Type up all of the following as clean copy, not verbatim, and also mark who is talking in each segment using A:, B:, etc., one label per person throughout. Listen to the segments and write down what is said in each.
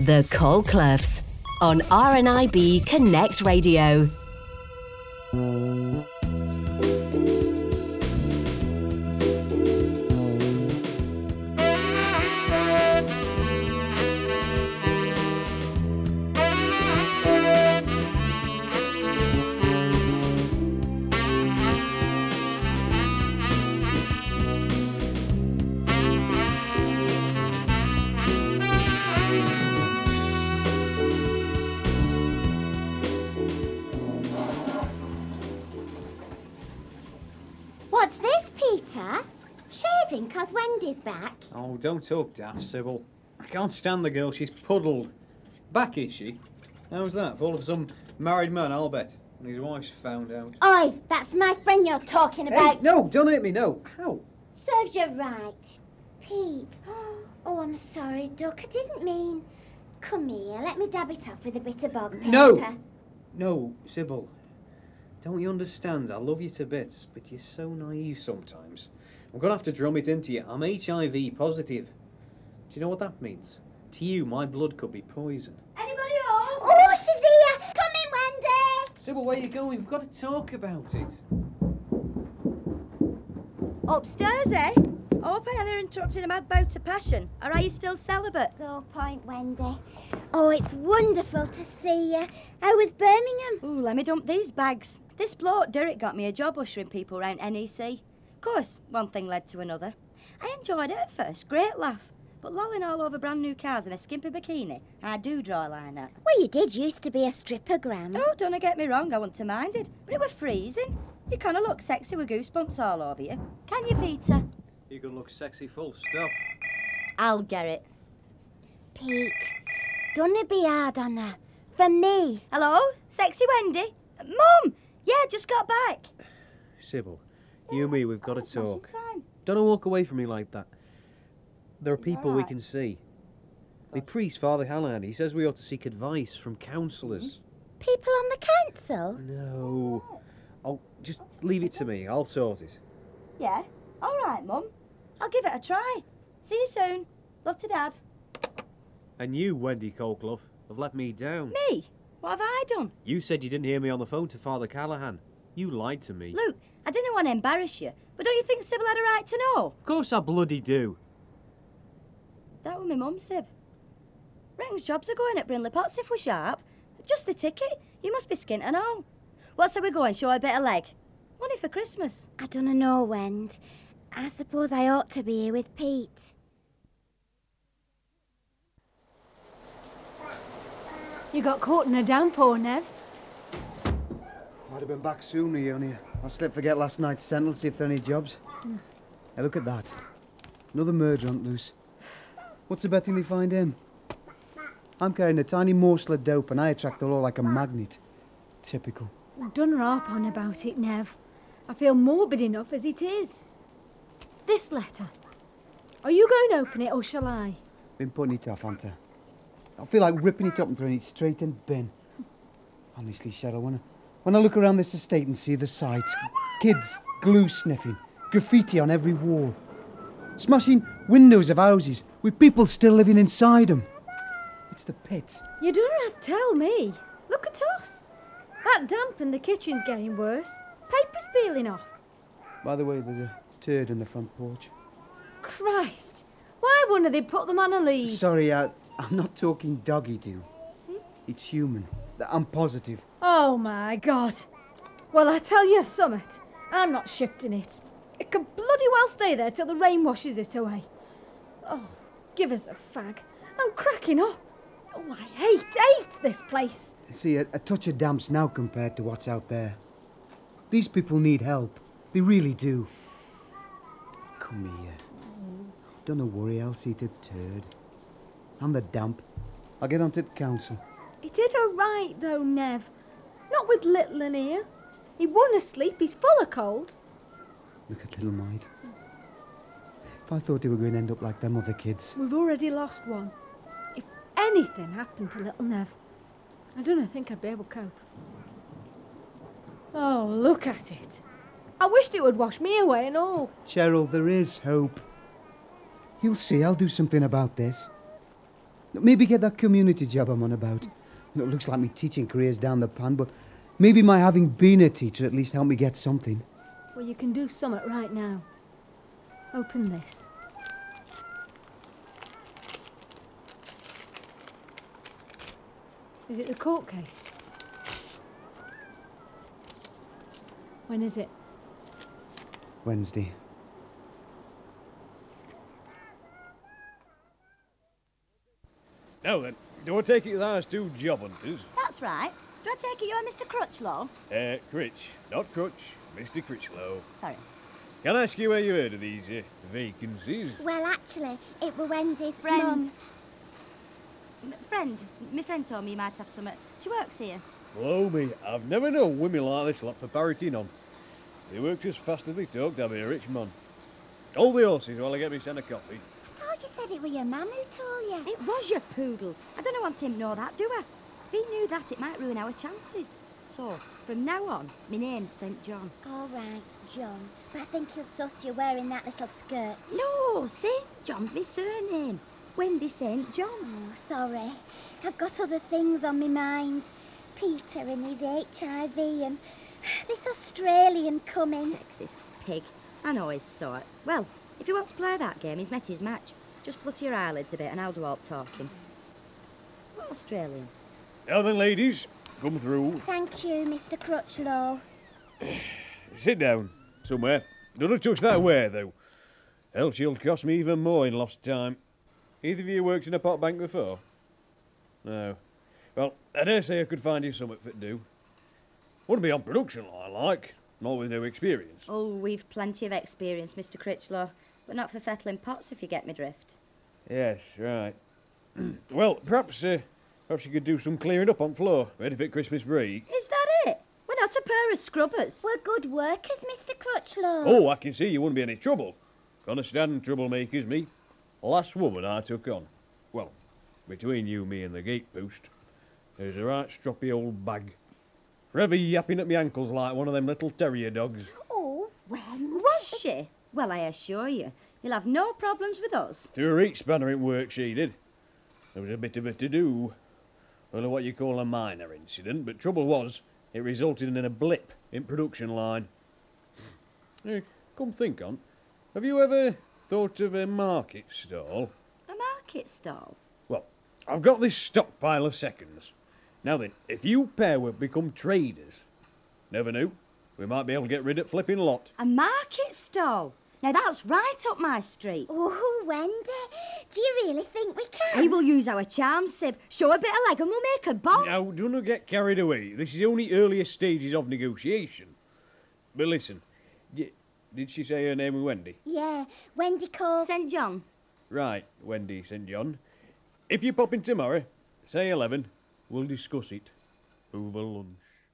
A: The Colcloughs on RNIB Connect Radio.
B: What's this, Peter? Shaving 'cause Wendy's back?
C: Oh, don't talk daft, Sybil. I can't stand the girl. She's puddled. Back, is she? How's that? Full of some married man, I'll bet. And his wife's found out.
B: Oi, that's my friend you're talking about.
C: Hey, no, don't hit me, no. How?
B: Serves you right. Pete. Oh, I'm sorry, Duck. I didn't mean... Come here, let me dab it off with a bit of bog paper.
C: No! No, Sybil. Don't you understand? I love you to bits, but you're so naive sometimes. I'm going to have to drum it into you. I'm HIV positive. Do you know what that means? To you, my blood could be poison.
B: Anybody home? Oh, she's here! Come in, Wendy!
C: Sybil, where are you going? We've got to talk about it.
D: Upstairs, eh? I hope I haven't interrupted a mad bout of passion. Or are you still celibate?
B: So point, Wendy. Oh, it's wonderful to see you. How was Birmingham?
D: Ooh, let me dump these bags. This bloke, Derek, got me a job ushering people around NEC. Of course, one thing led to another. I enjoyed it at first, great laugh. But lolling all over brand new cars in a skimpy bikini, I do draw a line at.
B: Well, you did used to be a strippogram.
D: Oh, don't get me wrong, I wouldn't have minded. But it were freezing. You kind of look sexy with goosebumps all over you. Can you, Peter?
C: You could look sexy full stop.
D: I'll get it.
B: Pete, don't it be hard on her. For me.
D: Hello? Sexy Wendy? Mum! Yeah, just got back.
C: Sybil, you and me, we've got to talk.
D: Time.
C: Don't walk away from me like that. There are people we
D: alright?
C: can see. The priest, Father Callahan, he says we ought to seek advice from counsellors.
B: People on the council?
C: No. Oh, just leave it to me. I'll sort it.
D: Yeah? All right, Mum. I'll give it a try. See you soon. Love to Dad.
C: And you, Wendy Colclough, have let me down.
D: Me? What have I done?
C: You said you didn't hear me on the phone to Father Callahan. You lied to me.
D: Luke, I didn't want to embarrass you, but don't you think Sybil had a right to know?
C: Of course I bloody do.
D: That was my mum, Syb. Reckons jobs are going at Brinley Potts if we're sharp. Just the ticket. You must be skint and all. What's we going? Show a bit of leg? Money for Christmas.
B: I don't know, Wend. I suppose I ought to be here with Pete.
E: You got caught in a downpour, Nev.
F: Might have been back soon, Leonia. I'll slip forget last night's sentence, see if there are any jobs. Hey, look at that. Another murder on loose. What's the betting they find him? I'm carrying a tiny morsel of dope and I attract the law like a magnet. Typical.
E: Done harp on about it, Nev. I feel morbid enough as it is. This letter. Are you going to open it or shall I?
F: Been putting it off, haven't I? I feel like ripping it up and throwing it straight in the bin. Honestly, Cheryl, when I look around this estate and see the sights, kids glue sniffing, graffiti on every wall, smashing windows of houses with people still living inside them. It's the pit.
E: You don't have to tell me. Look at us. That damp in the kitchen's getting worse. Paper's peeling off.
F: By the way, there's a turd in the front porch.
E: Christ. Why wouldn't they put them on a lead?
F: Sorry, I'm not talking doggy-do. It's human. I'm positive.
E: Oh, my God. Well, I tell you something. I'm not shifting it. It could bloody well stay there till the rain washes it away. Oh, give us a fag. I'm cracking up. Oh, I hate this place.
F: See, a touch of damp's now compared to what's out there. These people need help. They really do. Come here. Don't worry, I'll see to the turd. And the damp. I'll get onto the council.
E: He did all right, though, Nev. Not with little in here. He won't asleep. He's full of cold.
F: Look at little Maid. If I thought they were going to end up like them other kids.
E: We've already lost one. If anything happened to little Nev, I don't think I'd be able to cope. Oh, look at it. I wished it would wash me away and all.
F: Cheryl, there is hope. You'll see, I'll do something about this. Maybe get that community job I'm on about. It looks like my teaching career's down the pan, but maybe my having been a teacher at least helped me get something.
E: Well, you can do something right now. Open this. Is it the court case? When is it?
F: Wednesday.
G: Now then, do I take it that there's two job hunters?
D: That's right. Do I take it you're Mr. Crutchlow?
G: Critch, not Crutch, Mr. Critchlow.
D: Sorry.
G: Can I ask you where you heard of these vacancies?
B: Well, actually, it were Wendy's
D: Friend.
B: mum.
D: My friend told me you might have some. She works here.
G: Blow me, I've never known women like this lot for parroting on. They work just fast as they talk, to be a rich man. Hold the horses while I get me sent a coffee.
B: I thought you said it were your mum who told you.
D: It was your poodle. I don't want him to know that, do I? If he knew that, it might ruin our chances. So, from now on, my name's St. John.
B: All right, John. But I think he'll suss you wearing that little skirt.
D: No, St. John's my surname. Wendy St. John.
B: Oh, sorry. I've got other things on my mind. Peter and his HIV and this Australian coming.
D: Sexist pig. I know his sort. Well, if he wants to play that game, he's met his match. Just flutter your eyelids a bit and I'll do all the talking. What Australian?
G: Now then, ladies, come through.
B: Thank you, Mr. Crutchlow.
G: Sit down, somewhere. Don't touch that ware, though. Else you'll cost me even more in lost time. Either of you worked in a pot bank before? No. Well, I dare say I could find you something fit to do. Want to be on production line, like, not with no experience.
D: Oh, we've plenty of experience, Mr. Critchlow, but not for fettling pots, if you get me drift.
G: Yes, right. Well, perhaps you could do some clearing up on floor, ready for Christmas break.
D: Is that it? We're not a pair of scrubbers.
B: We're good workers, Mr. Crutchlow.
G: Oh, I can see you wouldn't be any trouble. Gonna stand troublemakers, me. Last woman I took on. Well, between you, me and the gatepost, there's a right stroppy old bag. Forever yapping at me ankles like one of them little terrier dogs.
B: Oh,
D: When was she? Well, I assure you, you'll have no problems with us.
G: Threw her each spanner in work, she did. There was a bit of a to-do. Only what you call a minor incident, but trouble was, it resulted in a blip in production line. Come think on, have you ever thought of a market stall?
D: A market stall?
G: Well, I've got this stockpile of seconds. Now then, if you pair would become traders, never knew, we might be able to get rid of flipping lot.
D: A market stall? Now that's right up my street.
B: oh, Wendy, do you really think we can?
D: We will use our charm, Sib. Show a bit of leg and we'll make a bomb.
G: Now, do not get carried away. This is only earlier stages of negotiation. But listen, did she say her name was Wendy?
B: Yeah, Wendy called.
D: St. John.
G: Right, Wendy St. John. If you pop in tomorrow, say 11, we'll discuss it over lunch.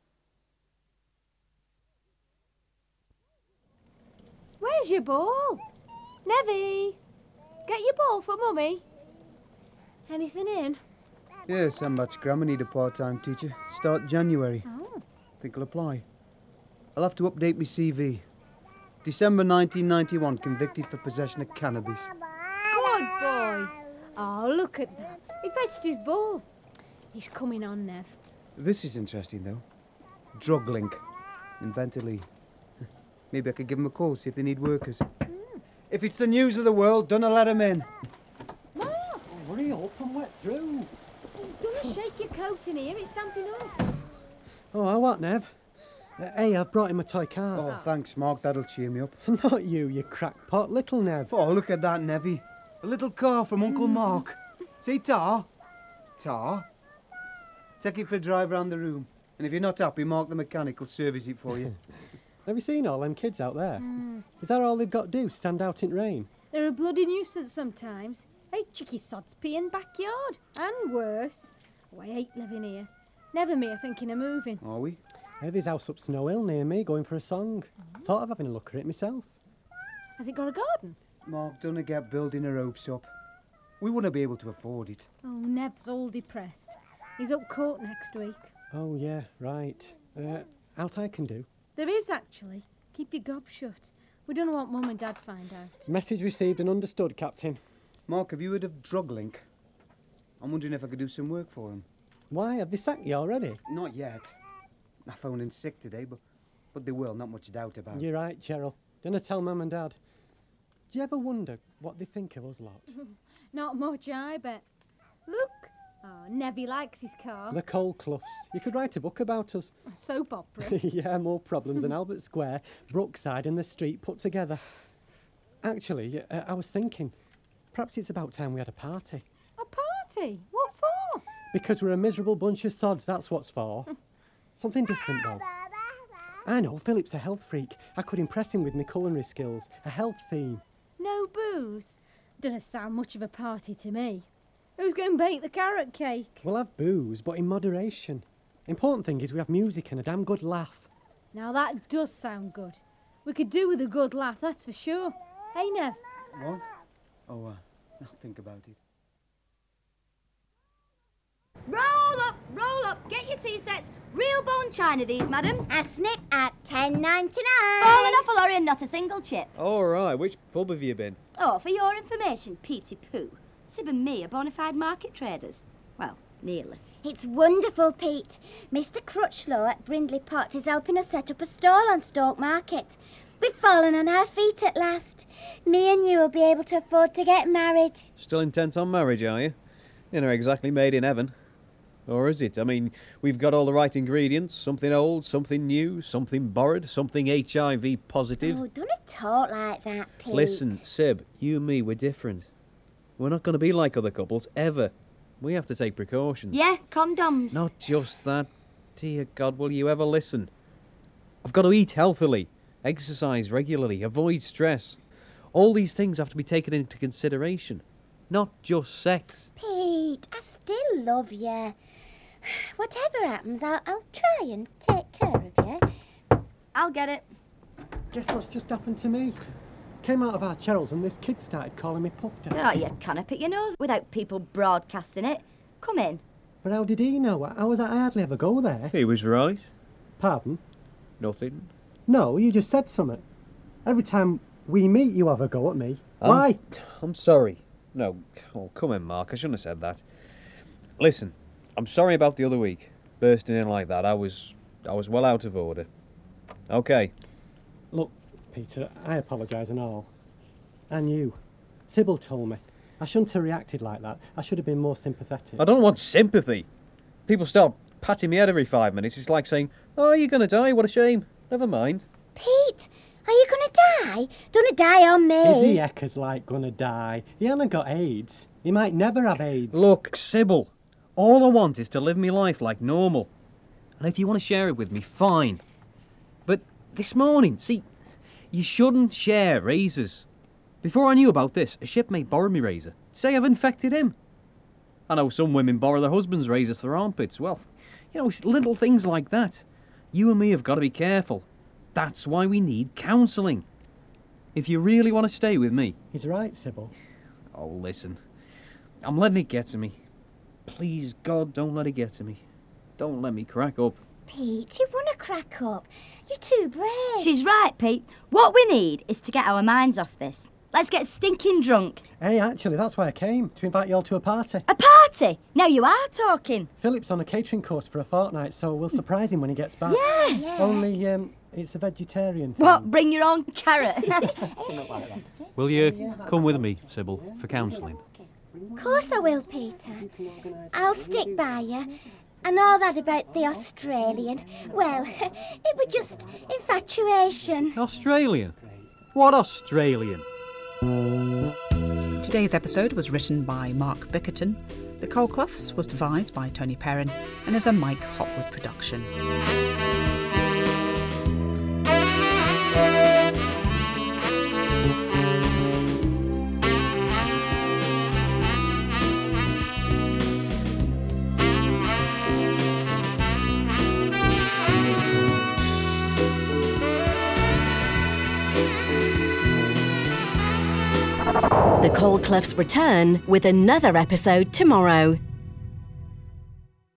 E: Where's your ball? Nevy, get your ball for Mummy. Anything in?
F: Yes, I'm much grammar need a part-time teacher. Start January.
E: Oh.
F: Think I'll apply. I'll have to update my CV. December 1991, convicted for possession of cannabis.
E: Good boy. Oh, look at that. He fetched his ball. He's coming on, Nev.
F: This is interesting, though. Drug link in Bentley. Maybe I could give them a call, see if they need workers. If it's the news of the world, don't let them in.
E: Mark,
C: Hurry up and wet through.
E: don't shake your coat in here. It's damping off.
H: Oh, what, Nev? Hey, I've brought him a toy car.
F: Oh, thanks, Mark. That'll cheer me up.
H: Not you crackpot, little Nev.
F: Oh, look at that, Nevy. A little car from Uncle Mark. See, Tar? Tar? Take it for a drive round the room. And if you're not happy, Mark the mechanic will service it for you.
H: Have you seen all them kids out there? Is that all they've got to do, stand out in rain?
E: They're a bloody nuisance sometimes. Hey, chicky sods pee in backyard. And worse. Oh, I hate living here. Never me are thinking of moving.
F: Are we?
H: Hey, there's a house up Snow Hill near me, going for a song. Thought of having a look at it myself.
E: Has it got a garden?
F: Mark, don't get building her hopes up. We wouldn't be able to afford it.
E: Oh, Nev's all depressed. He's up court next week.
H: Oh, yeah, right. Out I can do.
E: There is, actually. Keep your gob shut. We don't want Mum and Dad find out.
H: Message received and understood, Captain.
F: Mark, have you heard of Drug Link? I'm wondering if I could do some work for him.
H: Why? Have they sacked you already?
F: Not yet. I phoned in sick today, but they will, not much doubt about it.
H: You're right, Cheryl. Gonna tell Mum and Dad. Do you ever wonder what they think of us lot?
E: Not much, I bet. Look. Oh, Nevy likes his car.
H: The Coal Cloughs. You could write a book about us.
E: A soap opera.
H: Yeah, more problems than Albert Square, Brookside and the street put together. Actually, I was thinking, perhaps it's about time we had a party.
E: A party? What for?
H: Because we're a miserable bunch of sods, that's what's for. Something different, though. I know, Philip's a health freak. I could impress him with my culinary skills. A health theme.
E: No booze? Doesn't sound much of a party to me. Who's going to bake the carrot cake?
H: We'll have booze, but in moderation. Important thing is we have music and a damn good laugh.
E: Now that does sound good. We could do with a good laugh, that's for sure. Hey, Nev?
F: What? Oh, I'll think about it.
D: Roll up, get your tea sets. Real bone china these, madam.
B: A snip at $10.99.
D: Falling off a lorry and not a single chip.
C: All right, which pub have you been?
D: Oh, for your information, Petey Pooh, Sib and me are bona fide market traders. Well, nearly.
B: It's wonderful, Pete. Mr. Crutchlow at Brindley Pot is helping us set up a stall on Stoke Market. We've fallen on our feet at last. Me and you will be able to afford to get married.
C: Still intent on marriage, are you? You're not exactly made in heaven. Or is it? I mean, we've got all the right ingredients. Something old, something new, something borrowed, something HIV positive.
B: Oh, don't talk like that, Pete.
C: Listen, Sib, you and me, we're different. We're not going to be like other couples, ever. We have to take precautions.
D: Yeah, condoms.
C: Not just that. Dear God, will you ever listen? I've got to eat healthily, exercise regularly, avoid stress. All these things have to be taken into consideration. Not just sex.
B: Pete, I still love you. Whatever happens, I'll try and take care of you.
D: I'll get it.
H: Guess what's just happened to me? Came out of our Cheryl's and this kid started calling me Pufter.
D: Oh, you can't pick your nose without people broadcasting it. Come in.
H: But how did he know? I hardly ever go there.
C: He was right.
H: Pardon?
C: Nothing.
H: No, you just said something. Every time we meet, you have a go at me. Why?
C: I'm sorry. No, oh, come in, Mark. I shouldn't have said that. Listen, I'm sorry about the other week. Bursting in like that. I was well out of order. Okay.
H: Look, Peter, I apologise and all. And you. Sybil told me. I shouldn't have reacted like that. I should have been more sympathetic.
C: I don't want sympathy. People start patting me head every 5 minutes. It's like saying, oh, you're going to die. What a shame. Never mind.
B: Pete, are you going to die? Don't die on me.
H: Is he Eckers like gonna die? He hasn't got AIDS. He might never have AIDS.
C: Look, Sybil, all I want is to live my life like normal. And if you want to share it with me, fine. But this morning, see, you shouldn't share razors. Before I knew about this, a shipmate borrowed me razor. Say I've infected him. I know some women borrow their husband's razors for their armpits. Well, you know, it's little things like that. You and me have got to be careful. That's why we need counselling. If you really want to stay with me...
H: He's right, Sybil.
C: Oh, listen. I'm letting it get to me. Please, God, don't let it get to me. Don't let me crack up.
B: Pete, you want to crack up. You're too brave.
D: She's right, Pete. What we need is to get our minds off this. Let's get stinking drunk.
H: Hey, actually, that's why I came, to invite you all to a party.
D: A party? Now you are talking.
H: Philip's on a catering course for a fortnight, so we'll surprise him when he gets back.
D: Yeah.
H: Only, it's a vegetarian thing.
D: What, bring your own carrot?
C: Will you come with me, Sybil, for counselling?
B: Of course I will, Peter. I'll stick by you. And all that about the Australian, well, it was just infatuation.
C: Australian? What Australian?
I: Today's episode was written by Mark Bickerton. The Coal Cloughs was devised by Tony Perrin and is a Mike Hotwood production.
A: The Coal Cloughs return with another episode tomorrow.